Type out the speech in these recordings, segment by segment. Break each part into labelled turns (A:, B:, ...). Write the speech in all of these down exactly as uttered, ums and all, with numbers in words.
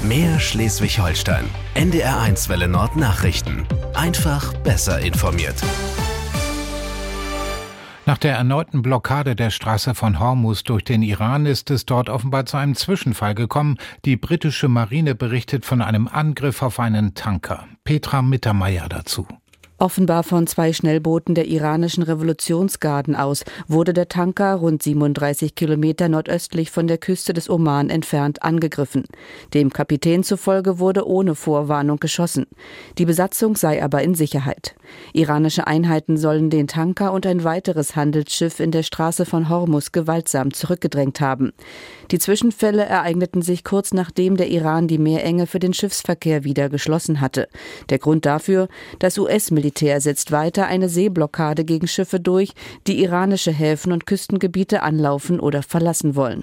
A: Mehr Schleswig-Holstein. N D R eins Welle Nord Nachrichten. Einfach besser informiert.
B: Nach der erneuten Blockade der Straße von Hormuz durch den Iran ist es dort offenbar zu einem Zwischenfall gekommen. Die britische Marine berichtet von einem Angriff auf einen Tanker. Petra Mittermeier dazu.
C: Offenbar von zwei Schnellbooten der iranischen Revolutionsgarden aus wurde der Tanker rund siebenunddreißig Kilometer nordöstlich von der Küste des Oman entfernt angegriffen. Dem Kapitän zufolge wurde ohne Vorwarnung geschossen. Die Besatzung sei aber in Sicherheit. Iranische Einheiten sollen den Tanker und ein weiteres Handelsschiff in der Straße von Hormuz gewaltsam zurückgedrängt haben. Die Zwischenfälle ereigneten sich kurz nachdem der Iran die Meerenge für den Schiffsverkehr wieder geschlossen hatte. Der Grund dafür: das U S-Militär setzt weiter eine Seeblockade gegen Schiffe durch, die iranische Häfen und Küstengebiete anlaufen oder verlassen wollen.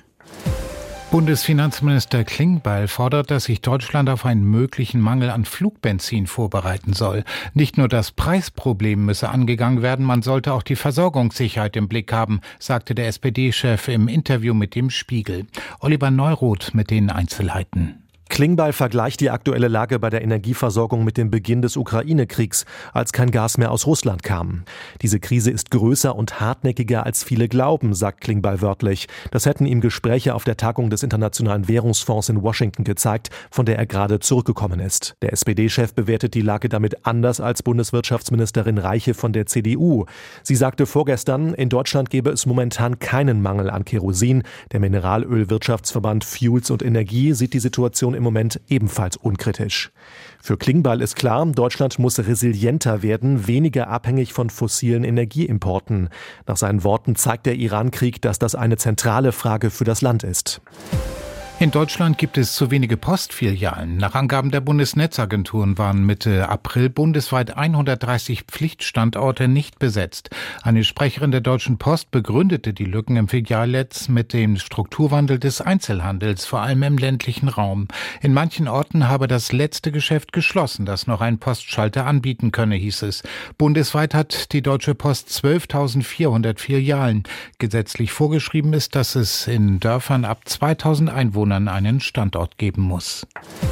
B: Bundesfinanzminister Klingbeil fordert, dass sich Deutschland auf einen möglichen Mangel an Flugbenzin vorbereiten soll. Nicht nur das Preisproblem müsse angegangen werden, man sollte auch die Versorgungssicherheit im Blick haben, sagte der S P D-Chef im Interview mit dem Spiegel. Oliver Neuroth mit den Einzelheiten.
D: Klingbeil vergleicht die aktuelle Lage bei der Energieversorgung mit dem Beginn des Ukraine-Kriegs, als kein Gas mehr aus Russland kam. Diese Krise ist größer und hartnäckiger, als viele glauben, sagt Klingbeil wörtlich. Das hätten ihm Gespräche auf der Tagung des Internationalen Währungsfonds in Washington gezeigt, von der er gerade zurückgekommen ist. Der S P D-Chef bewertet die Lage damit anders als Bundeswirtschaftsministerin Reiche von der C D U. Sie sagte vorgestern, in Deutschland gebe es momentan keinen Mangel an Kerosin. Der Mineralölwirtschaftsverband Fuels und Energie sieht die Situation im Moment ebenfalls unkritisch. Für Klingbeil ist klar, Deutschland muss resilienter werden, weniger abhängig von fossilen Energieimporten. Nach seinen Worten zeigt der Iran-Krieg, dass das eine zentrale Frage für das Land ist.
B: In Deutschland gibt es zu wenige Postfilialen. Nach Angaben der Bundesnetzagenturen waren Mitte April bundesweit hundertdreißig Pflichtstandorte nicht besetzt. Eine Sprecherin der Deutschen Post begründete die Lücken im Filialnetz mit dem Strukturwandel des Einzelhandels, vor allem im ländlichen Raum. In manchen Orten habe das letzte Geschäft geschlossen, das noch einen Postschalter anbieten könne, hieß es. Bundesweit hat die Deutsche Post zwölftausendvierhundert Filialen. Gesetzlich vorgeschrieben ist, dass es in Dörfern ab zweitausend Einwohnern einen Standort geben muss.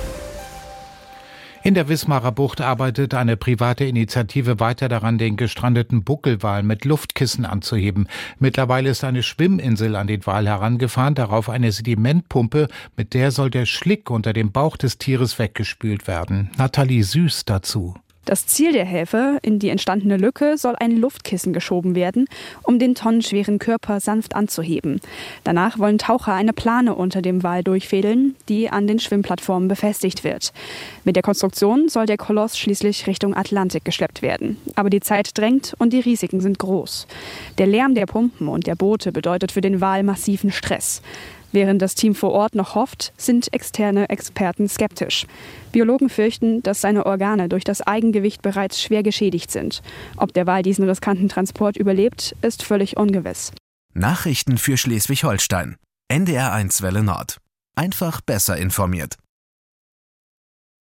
B: In der Wismarer Bucht arbeitet eine private Initiative weiter daran, den gestrandeten Buckelwal mit Luftkissen anzuheben. Mittlerweile ist eine Schwimminsel an den Wal herangefahren, darauf eine Sedimentpumpe, mit der soll der Schlick unter dem Bauch des Tieres weggespült werden. Nathalie Süß dazu.
E: Das Ziel der Hilfe: in die entstandene Lücke soll ein Luftkissen geschoben werden, um den tonnenschweren Körper sanft anzuheben. Danach wollen Taucher eine Plane unter dem Wal durchfädeln, die an den Schwimmplattformen befestigt wird. Mit der Konstruktion soll der Koloss schließlich Richtung Atlantik geschleppt werden. Aber die Zeit drängt und die Risiken sind groß. Der Lärm der Pumpen und der Boote bedeutet für den Wal massiven Stress. Während das Team vor Ort noch hofft, sind externe Experten skeptisch. Biologen fürchten, dass seine Organe durch das Eigengewicht bereits schwer geschädigt sind. Ob der Wal diesen riskanten Transport überlebt, ist völlig ungewiss.
A: Nachrichten für Schleswig-Holstein. N D R eins Welle Nord. Einfach besser informiert.